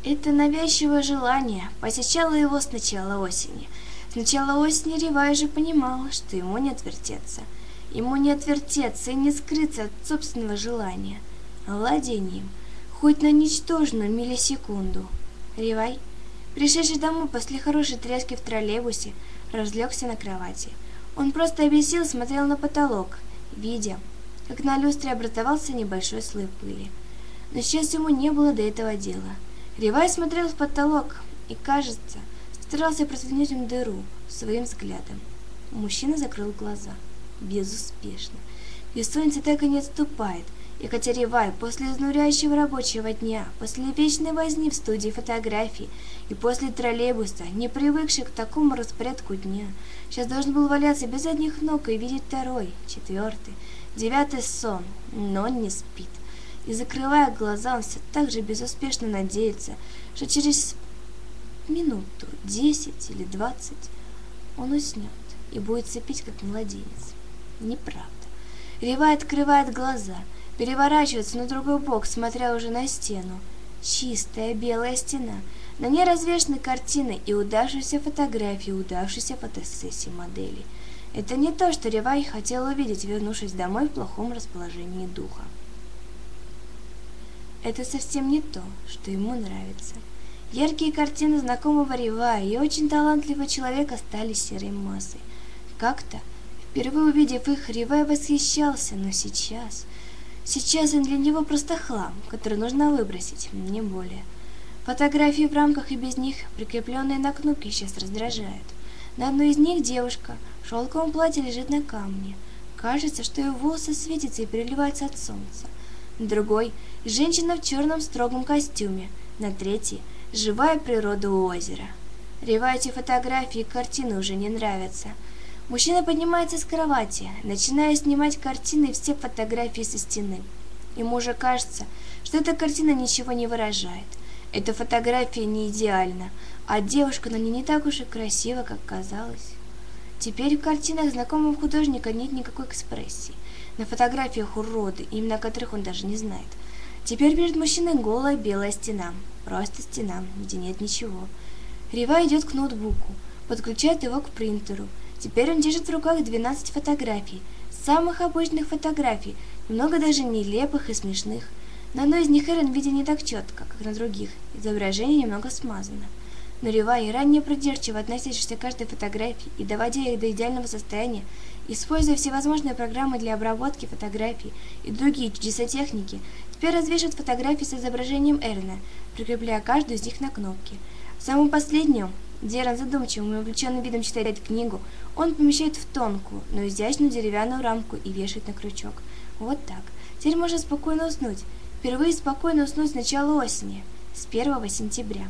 Это навязчивое желание посещало его с начала осени. С начала осени Ревай же понимала, что ему не отвертеться. Ему не отвертеться и не скрыться от собственного желания. Владение им, хоть на ничтожную миллисекунду. Ревай, пришедший домой после хорошей трески в троллейбусе, разлегся на кровати. Он просто обессилел, смотрел на потолок, видя, как на люстре образовался небольшой слой пыли. Но сейчас ему не было до этого дела. Ревай смотрел в потолок и, кажется, старался просвинуть им дыру своим взглядом. Мужчина закрыл глаза. Безуспешно. Бессонница так и не отступает, и хотя Ревай после изнуряющего рабочего дня, после вечной возни в студии фотографий и после троллейбуса, не привыкший к такому распорядку дня, сейчас должен был валяться без одних ног и видеть второй, четвертый, девятый сон, но он не спит. И, закрывая глаза, он все так же безуспешно надеется, что через минуту, 10 или 20 он уснет и будет сопеть, как младенец. Неправда. Ревай открывает глаза, переворачивается на другой бок, смотря уже на стену. Чистая белая стена. На ней развешаны картины и удавшиеся фотографии удавшейся фотосессии модели. Это не то, что Ревай хотел увидеть, вернувшись домой в плохом расположении духа. Это совсем не то, что ему нравится. Яркие картины знакомого Ревая и очень талантливого человека стали серой массой. Как-то, впервые увидев их, Ревай восхищался, но сейчас он для него просто хлам, который нужно выбросить, не более. Фотографии в рамках и без них, прикрепленные на кнопки, сейчас раздражают. На одной из них девушка в шелковом платье лежит на камне. Кажется, что ее волосы светятся и переливаются от солнца. На другой – женщина в черном строгом костюме. На третьей – живая природа у озера. Реваю эти фотографии и картины уже не нравятся. Мужчина поднимается с кровати, начиная снимать картины и все фотографии со стены. Ему уже кажется, что эта картина ничего не выражает. Эта фотография не идеальна, а девушка на ней не так уж и красива, как казалось. Теперь в картинах знакомого художника нет никакой экспрессии. На фотографиях уроды, имена которых он даже не знает. Теперь перед мужчиной голая белая стена. Просто стена, где нет ничего. Ревай идет к ноутбуку, подключает его к принтеру. Теперь он держит в руках 12 фотографий. Самых обычных фотографий, немного даже нелепых и смешных. На одной из них Эрен видит не так четко, как на других. Изображение немного смазано. Но Ревай, ранее придирчиво относящийся к каждой фотографии и доводя их до идеального состояния, используя всевозможные программы для обработки фотографий и другие чудеса техники, теперь развешивает фотографии с изображением Эрена, прикрепляя каждую из них на кнопки. Самую последнюю, где Эрен задумчивым и увлеченным видом читает книгу, он помещает в тонкую, но изящную деревянную рамку и вешает на крючок. Вот так. Теперь можно спокойно уснуть. Впервые спокойно уснуть с начала осени, с 1 сентября.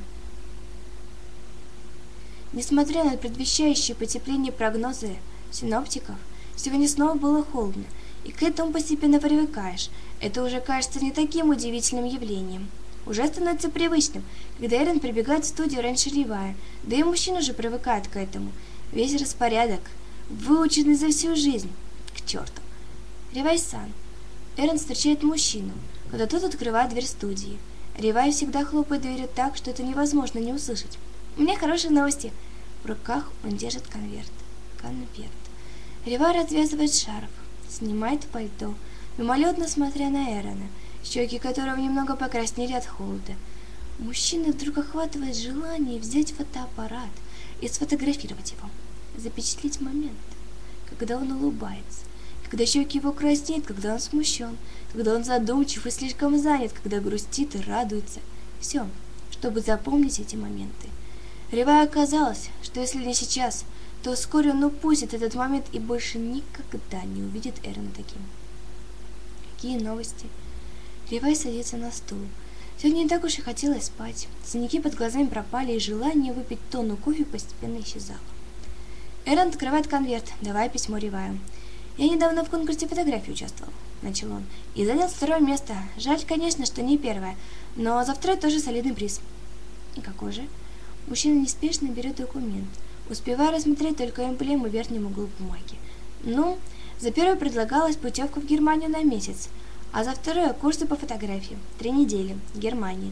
Несмотря на предвещающие потепление прогнозы синоптиков, сегодня снова было холодно, и к этому постепенно привыкаешь. Это уже кажется не таким удивительным явлением. Уже становится привычным, когда Эрен прибегает в студию раньше Ревая, да и мужчина уже привыкает к этому. Весь распорядок, выученный за всю жизнь, к черту. Ревай-сан. Эрен встречает мужчину, когда тот открывает дверь студии. Ревай всегда хлопает дверью так, что это невозможно не услышать. «У меня хорошие новости!» В руках он держит конверт. Ревай развязывает шарф, снимает пальто, мимолетно смотря на Эрена, щеки которого немного покраснели от холода. Мужчина вдруг охватывает желание взять фотоаппарат и сфотографировать его, запечатлеть момент, когда он улыбается, когда щеки его краснеют, когда он смущен, когда он задумчив и слишком занят, когда грустит и радуется. Все, чтобы запомнить эти моменты. Ревай оказалось, что если не сейчас, то вскоре он упустит этот момент и больше никогда не увидит Эрена таким. Какие новости? Ревай садится на стул. Сегодня не так уж и хотелось спать. Синяки под глазами пропали, и желание выпить тонну кофе постепенно исчезало. Эрен открывает конверт, давая письмо Реваю. «Я недавно в конкурсе фотографий участвовал», — начал он, — «и занял 2-е место. Жаль, конечно, что не 1-е, но за 2-е тоже солидный приз». «И какой же?» Мужчина неспешно берет документ, успевая рассмотреть только эмблему в верхнем углу бумаги. «Ну, за 1-е предлагалась путевка в Германию на месяц, а за 2-е курсы по фотографии. 3 недели. Германия.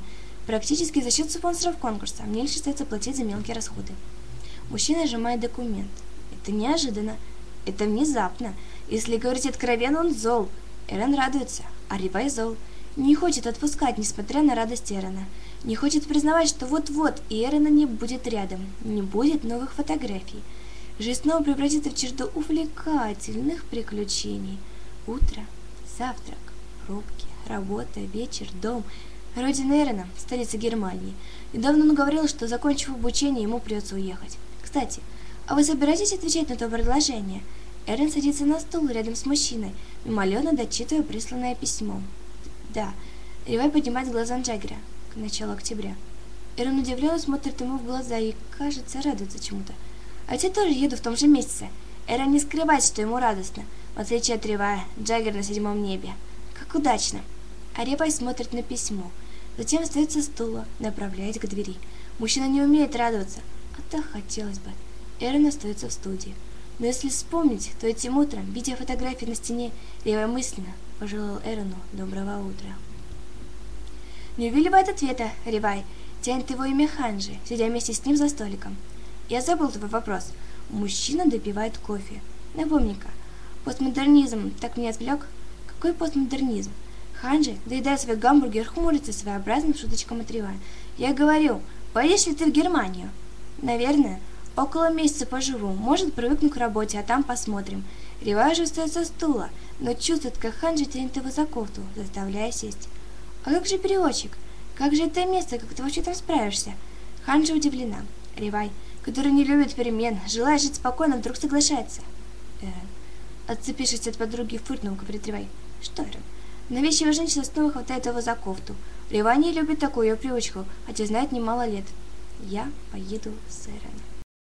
Практически за счет спонсоров конкурса. Мне лишь остается платить за мелкие расходы. Мужчина сжимает документ. Это неожиданно. Это внезапно. Если говорить откровенно, он зол. Эрен радуется, а Ривай зол. Не хочет отпускать, несмотря на радость Эрена. Не хочет признавать, что вот-вот и Эрена не будет рядом. Не будет новых фотографий. Жизнь снова превратится в череду увлекательных приключений. Утро, завтрак, пробки, работа, вечер, дом. Родина Эрена, столица Германии. Недавно он говорил, что, закончив обучение, ему придется уехать. Кстати, а вы собираетесь отвечать на то предложение? Эрен садится на стул рядом с мужчиной, мимолетно дочитывая присланное письмо. Да. Ривай поднимает глаза на Джаггера к началу октября. Эрен удивленно смотрит ему в глаза и, кажется, радуется чему-то. А я тоже еду в том же месяце. Эрен не скрывает, что ему радостно. В отличие от Ривая, Джаггер на 7-м небе. Как удачно. А Ривай смотрит на письмо. Затем встает со стула, направляясь к двери. Мужчина не умеет радоваться. А так хотелось бы. Эрен остается в студии. Но если вспомнить, то этим утром, видя фотографии на стене, Ривай мысленно пожелал Эрену доброго утра. Не увиливает ответа, Ривай. Тянет его имя Ханжи, сидя вместе с ним за столиком. Я забыл твой вопрос. Мужчина допивает кофе. Напомни-ка, постмодернизм так меня отвлек? Какой постмодернизм? Ханжи, доедая свой гамбургер, хмурится своеобразным шуточком от Ривая. Я говорю, поедешь ли ты в Германию? Наверное. Около месяца поживу, может, привыкну к работе, а там посмотрим. Ривай же встает со стула, но чувствует, как Ханжи тянет его за кофту, заставляя сесть. А как же переводчик? Как же это место, как ты вообще там справишься? Ханжи удивлена. Ривай, который не любит перемен, желая жить спокойно, вдруг соглашается. Эрен, отцепившись от подруги, фыркнул, говорит Ривай. Что, Эрен? Навязчивая женщина снова хватает его за кофту. Ривай не любит такую ее привычку, хотя знает немало лет. Я поеду с Эреном.